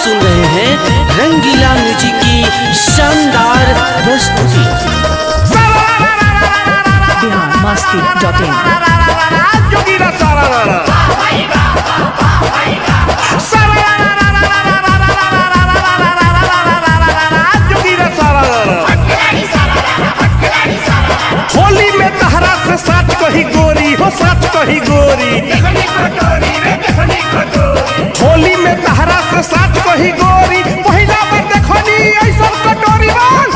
सुन रहे हैं रंगीला म्यूजिक की शानदार प्रस्तुति। biharmasti.in होली में तहरा से साच कही गोरी हो, साच कही गोरी। होली में तहरा से साच कही गोरी, पहिला बार देखनी ऐसा कटोरी बाल।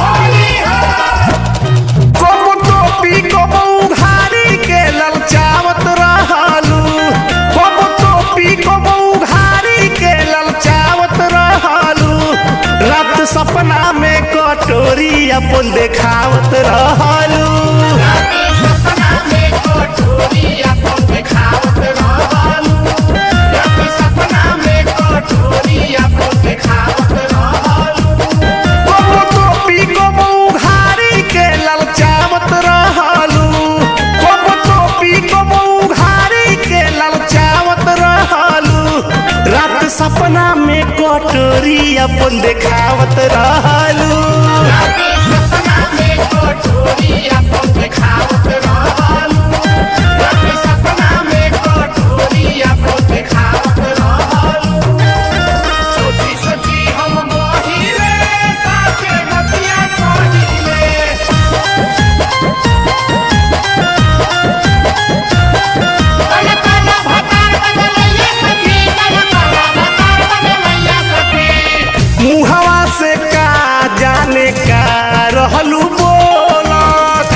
कबो टोपी कबो उघारी के ललचावत रहलू, कबो टोपी कबो उघारी के ललचावत रहलू। रात सपना में कटोरी अपन देखावत रहलू। सपना में कटोरी अपन देखावत रहलू। मुहवा से का जाने का रहलू बोलत,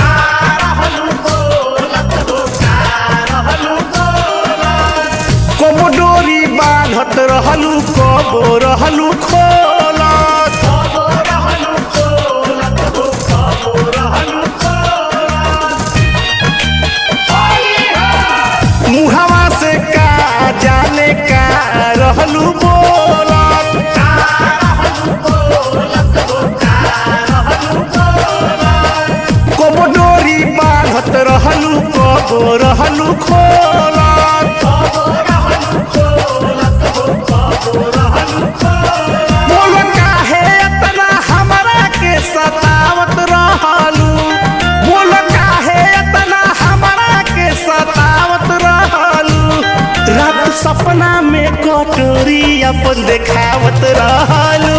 कबो डोरी बांधत रहलू कबो रहलू खोलत। मुहवा से का जाने का रहलू बोलत, कबो डोरी बांधत रहलू कबो रहलू खोलत। बोलो काहे इतना हमरा के सतावत रहलू, बोलो काहे इतना हमरा के सतावत रहलू। रात सपना में कटोरी अपन देखावत रहलू।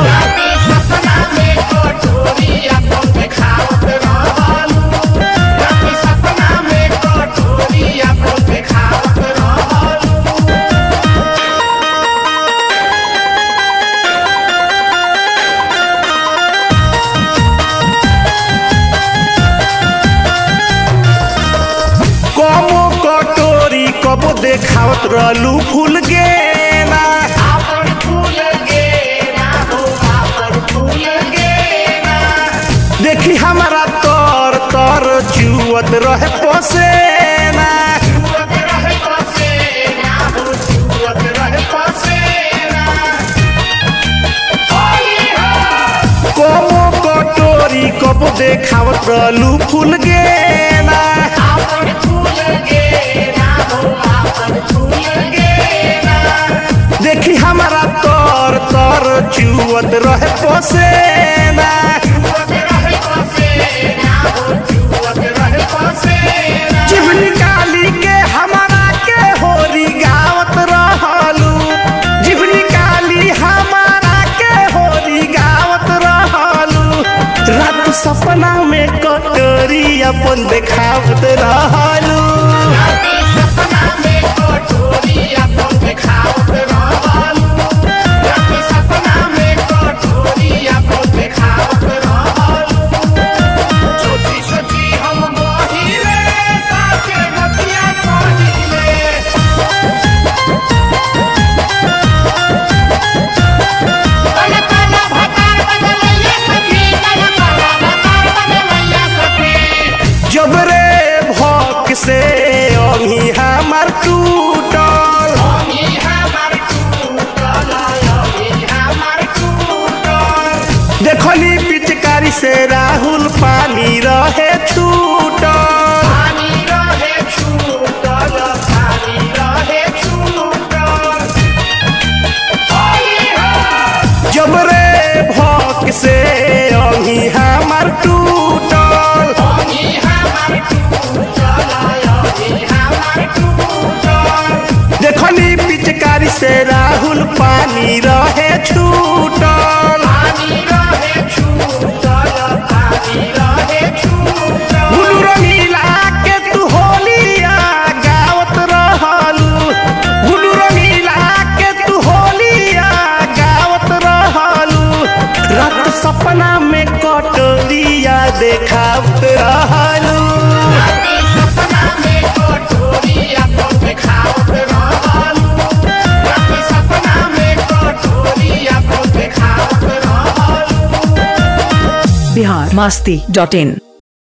कबो कटोरी कबो देखावत रहलू फूल गेना, देखी हमारा तर तर चुअत रहे पसेना। कबो कटोरी कबो देखावत रहलू फूल गेना, देखी हमारा तर तर चुअत रहे पसेना। जीभ निकाली के हमारा के होरी गावत रहलू, जीभ निकाली हमारा के होरी गावत रहलू। रात सपना में कटोरी अपन देखावत रहलू। जब रे भौक masti.in